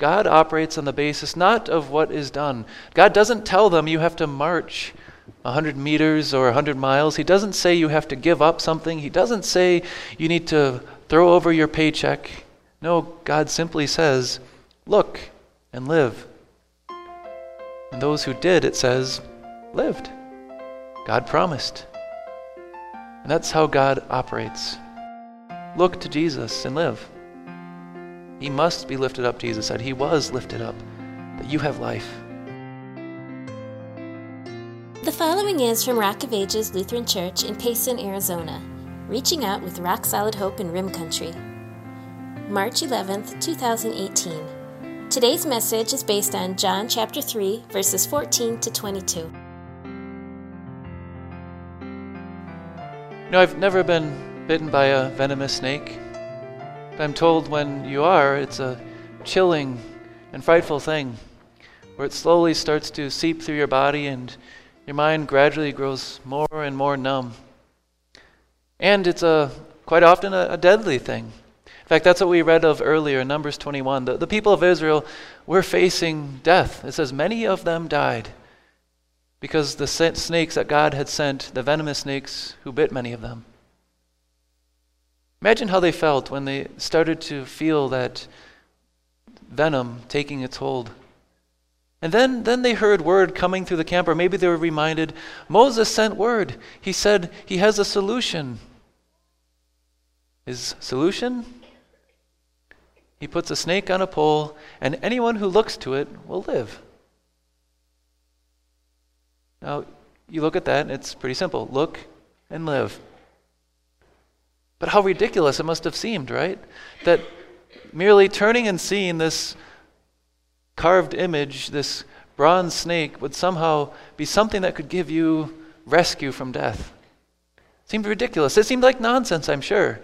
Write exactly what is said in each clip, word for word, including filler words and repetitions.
God operates on the basis not of what is done. God doesn't tell them you have to march one hundred meters or one hundred miles. He doesn't say you have to give up something. He doesn't say you need to throw over your paycheck. No, God simply says, look and live. And those who did, it says, lived. God promised. And that's how God operates. Look to Jesus and live. He must be lifted up, Jesus said. He was lifted up, that you have life. The following is from Rock of Ages Lutheran Church in Payson, Arizona, reaching out with rock-solid hope in Rim Country. March eleventh, twenty eighteen. Today's message is based on John chapter three, verses fourteen to twenty-two. You know, I've never been bitten by a venomous snake. But I'm told when you are, it's a chilling and frightful thing, where it slowly starts to seep through your body and your mind gradually grows more and more numb. And it's a quite often a, a deadly thing. In fact, that's what we read of earlier in Numbers twenty-one. The, the people of Israel were facing death. It says many of them died because the snakes that God had sent, the venomous snakes who bit many of them. Imagine how they felt when they started to feel that venom taking its hold. And then, then they heard word coming through the camp, or maybe they were reminded, Moses sent word. He said he has a solution. His solution? He puts a snake on a pole, and anyone who looks to it will live. Now, you look at that, and it's pretty simple. Look and live. But how ridiculous it must have seemed, right? That merely turning and seeing this carved image, this bronze snake, would somehow be something that could give you rescue from death. It seemed ridiculous. It seemed like nonsense, I'm sure.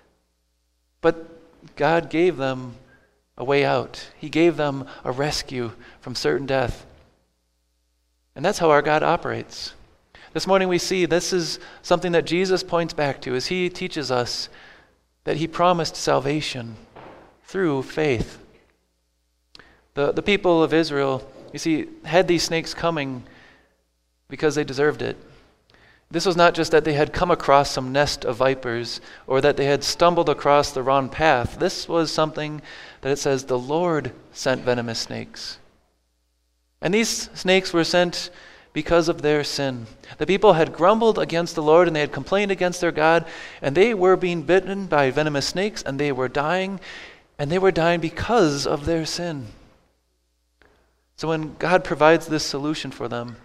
But God gave them a way out. He gave them a rescue from certain death. And that's how our God operates. This morning we see this is something that Jesus points back to as he teaches us that he promised salvation through faith. The, the people of Israel, you see, had these snakes coming because they deserved it. This was not just that they had come across some nest of vipers or that they had stumbled across the wrong path. This was something that it says the Lord sent venomous snakes. And these snakes were sent because of their sin. The people had grumbled against the Lord and they had complained against their God, and they were being bitten by venomous snakes and they were dying, and they were dying because of their sin. So when God provides this solution for them,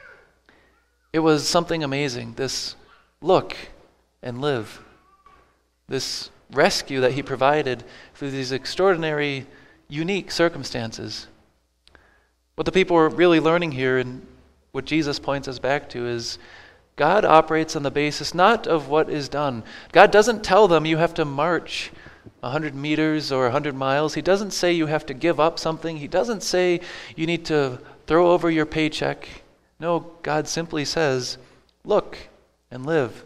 it was something amazing. This look and live. This rescue that he provided through these extraordinary, unique circumstances. What the people were really learning here, and what Jesus points us back to, is God operates on the basis not of what is done. God doesn't tell them you have to march one hundred meters or one hundred miles. He doesn't say you have to give up something. He doesn't say you need to throw over your paycheck. No, God simply says, look and live.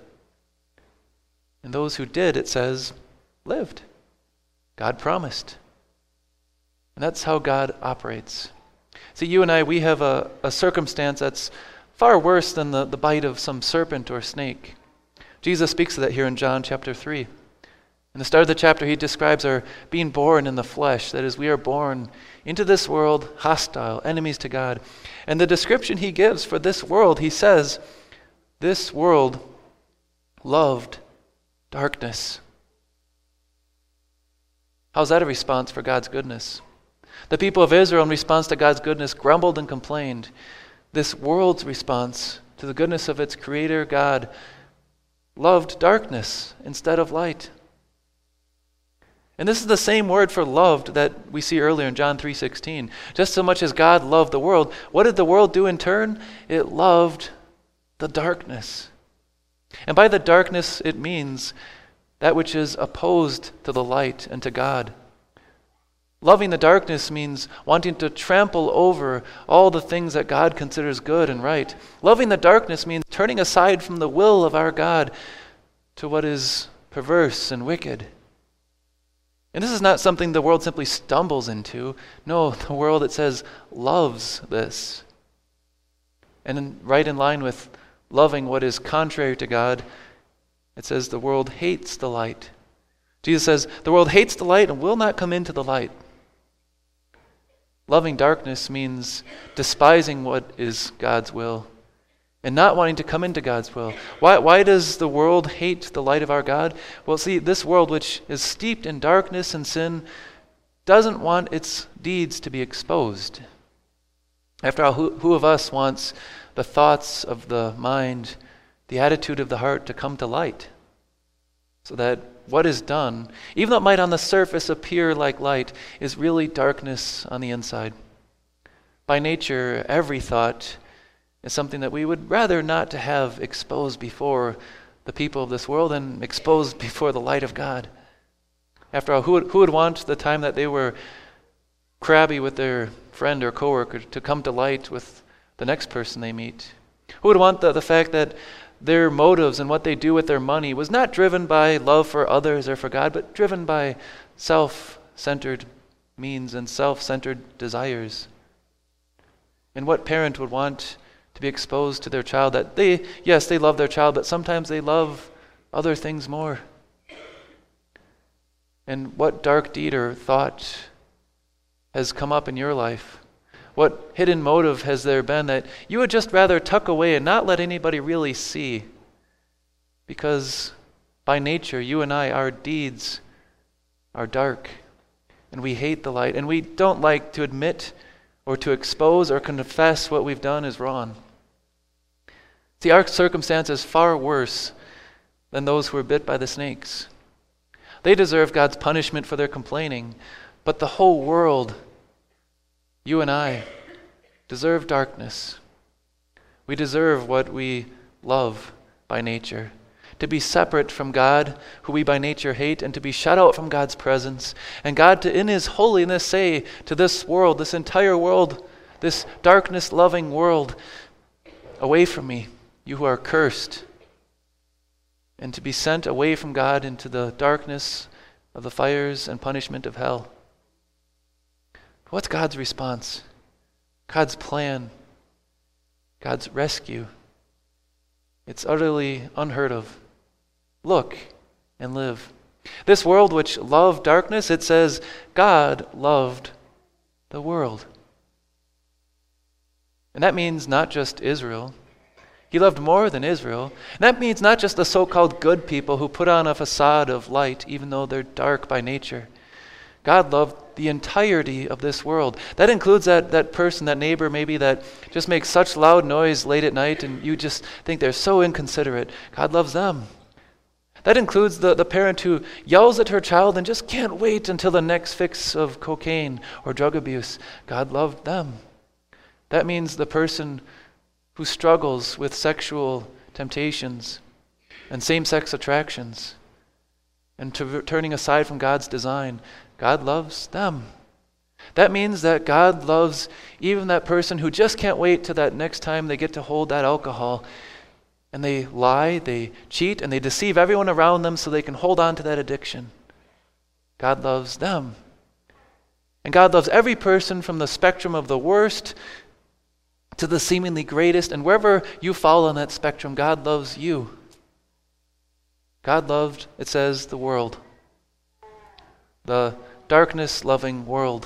And those who did, it says, lived. God promised. And that's how God operates. See, you and I, we have a, a circumstance that's far worse than the, the bite of some serpent or snake. Jesus speaks of that here in John chapter three. In the start of the chapter, he describes our being born in the flesh. That is, we are born into this world hostile, enemies to God. And the description he gives for this world, he says, this world loved darkness. How's that a response for God's goodness? The people of Israel, in response to God's goodness, grumbled and complained. This world's response to the goodness of its creator, God, loved darkness instead of light. And this is the same word for loved that we see earlier in John three sixteen. Just so much as God loved the world, what did the world do in turn? It loved the darkness. And by the darkness, it means that which is opposed to the light and to God. Loving the darkness means wanting to trample over all the things that God considers good and right. Loving the darkness means turning aside from the will of our God to what is perverse and wicked. And this is not something the world simply stumbles into. No, the world, it says, loves this. And in, right in line with loving what is contrary to God, it says the world hates the light. Jesus says the world hates the light and will not come into the light. Loving darkness means despising what is God's will and not wanting to come into God's will. Why, why does the world hate the light of our God? Well, see, this world, which is steeped in darkness and sin, doesn't want its deeds to be exposed. After all, who, who of us wants the thoughts of the mind, the attitude of the heart to come to light? So that what is done, even though it might on the surface appear like light, is really darkness on the inside. By nature, every thought is something that we would rather not to have exposed before the people of this world and exposed before the light of God. After all, who would, who would want the time that they were crabby with their friend or coworker to come to light with the next person they meet? Who would want the, the fact that their motives and what they do with their money was not driven by love for others or for God, but driven by self-centered means and self-centered desires? And what parent would want to be exposed to their child that they, yes, they love their child, but sometimes they love other things more? And what dark deed or thought has come up in your life? What hidden motive has there been that you would just rather tuck away and not let anybody really see? Because by nature, you and I, our deeds are dark, and we hate the light, and we don't like to admit or to expose or confess what we've done is wrong. See, our circumstance is far worse than those who were bit by the snakes. They deserve God's punishment for their complaining, but the whole world, you and I, deserve darkness. We deserve what we love by nature. To be separate from God, who we by nature hate, and to be shut out from God's presence. And God to, in His holiness, say to this world, this entire world, this darkness-loving world, away from me, you who are cursed. And to be sent away from God into the darkness of the fires and punishment of hell. What's God's response? God's plan? God's rescue? It's utterly unheard of. Look and live. This world which loved darkness, it says, God loved the world. And that means not just Israel. He loved more than Israel. And that means not just the so-called good people who put on a facade of light, even though they're dark by nature. God loved the entirety of this world. That includes that, that person, that neighbor maybe that just makes such loud noise late at night and you just think they're so inconsiderate. God loves them. That includes the, the parent who yells at her child and just can't wait until the next fix of cocaine or drug abuse. God loved them. That means the person who struggles with sexual temptations and same-sex attractions and to, turning aside from God's design. God loves them. That means that God loves even that person who just can't wait till that next time they get to hold that alcohol. And they lie, they cheat, and they deceive everyone around them so they can hold on to that addiction. God loves them. And God loves every person from the spectrum of the worst to the seemingly greatest. And wherever you fall on that spectrum, God loves you. God loved, it says, the world. The darkness-loving world.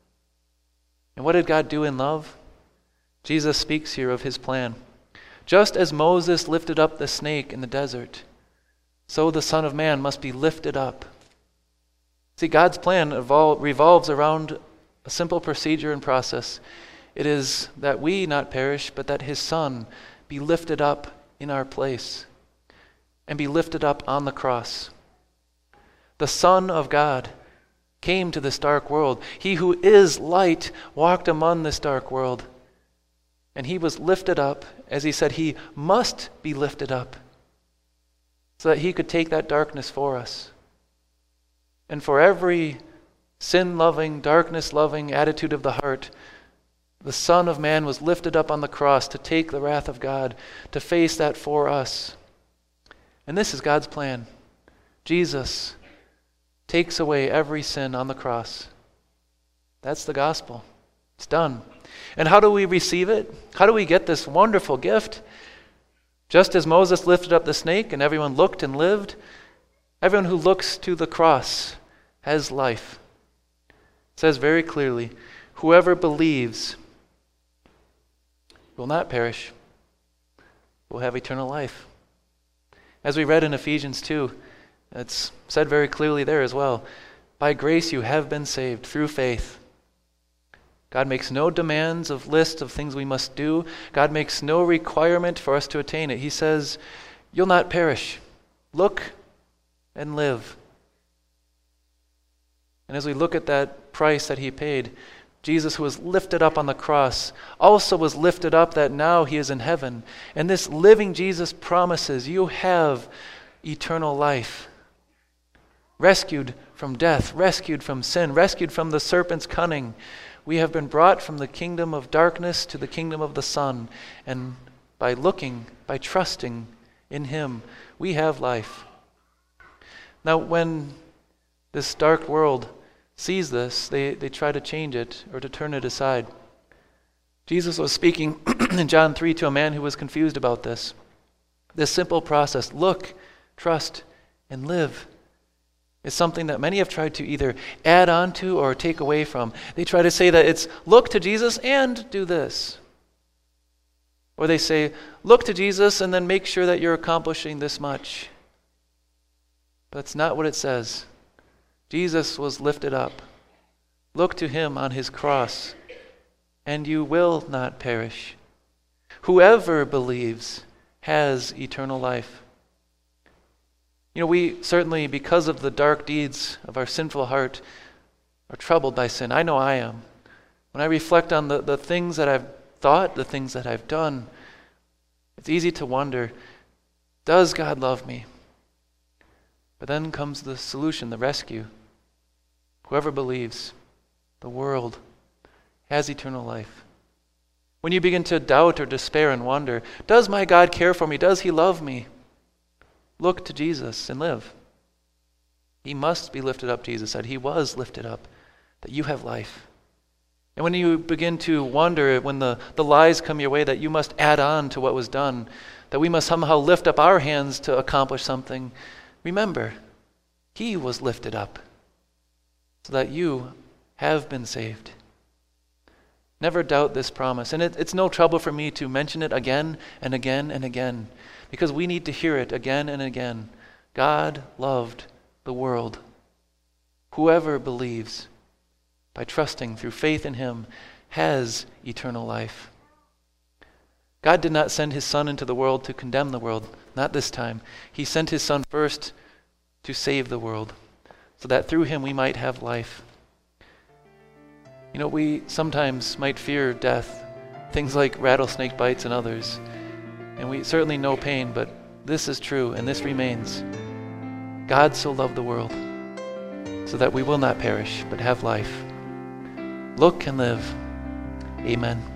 And what did God do in love? Jesus speaks here of His plan. Just as Moses lifted up the snake in the desert, so the Son of Man must be lifted up. See, God's plan evol- revolves around a simple procedure and process. It is that we not perish, but that His Son be lifted up in our place and be lifted up on the cross. The Son of God came to this dark world. He who is light walked among this dark world. And He was lifted up, as He said, He must be lifted up so that He could take that darkness for us. And for every sin-loving, darkness-loving attitude of the heart, the Son of Man was lifted up on the cross to take the wrath of God, to face that for us. And this is God's plan. Jesus, takes away every sin on the cross. That's the gospel. It's done. And how do we receive it? How do we get this wonderful gift? Just as Moses lifted up the snake and everyone looked and lived, everyone who looks to the cross has life. It says very clearly, whoever believes will not perish, will have eternal life. As we read in Ephesians two, it's said very clearly there as well. By grace you have been saved through faith. God makes no demands of list of things we must do. God makes no requirement for us to attain it. He says, you'll not perish. Look and live. And as we look at that price that he paid, Jesus, who was lifted up on the cross, also was lifted up that now he is in heaven. And this living Jesus promises you have eternal life. Rescued from death, rescued from sin, rescued from the serpent's cunning. We have been brought from the kingdom of darkness to the kingdom of the Son. And by looking, by trusting in him, we have life. Now, when this dark world sees this, they, they try to change it or to turn it aside. Jesus was speaking in John three to a man who was confused about this. This simple process, look, trust, and live, is something that many have tried to either add on to or take away from. They try to say that it's look to Jesus and do this. Or they say, look to Jesus and then make sure that you're accomplishing this much. But that's not what it says. Jesus was lifted up. Look to him on his cross, and you will not perish. Whoever believes has eternal life. You know, we certainly, because of the dark deeds of our sinful heart, are troubled by sin. I know I am. When I reflect on the, the things that I've thought, the things that I've done, it's easy to wonder, does God love me? But then comes the solution, the rescue. Whoever believes, the world, has eternal life. When you begin to doubt or despair and wonder, does my God care for me? Does he love me? Look to Jesus and live. He must be lifted up, Jesus said. He was lifted up, that you have life. And when you begin to wonder, when the, the lies come your way that you must add on to what was done, that we must somehow lift up our hands to accomplish something, remember, he was lifted up so that you have been saved. Never doubt this promise. And it, it's no trouble for me to mention it again and again and again, because we need to hear it again and again. God loved the world. Whoever believes, by trusting through faith in him, has eternal life. God did not send his Son into the world to condemn the world, not this time. He sent his Son first to save the world, so that through him we might have life. You know, we sometimes might fear death, things like rattlesnake bites and others, and we certainly know pain, but this is true and this remains. God so loved the world so that we will not perish but have life. Look and live. Amen.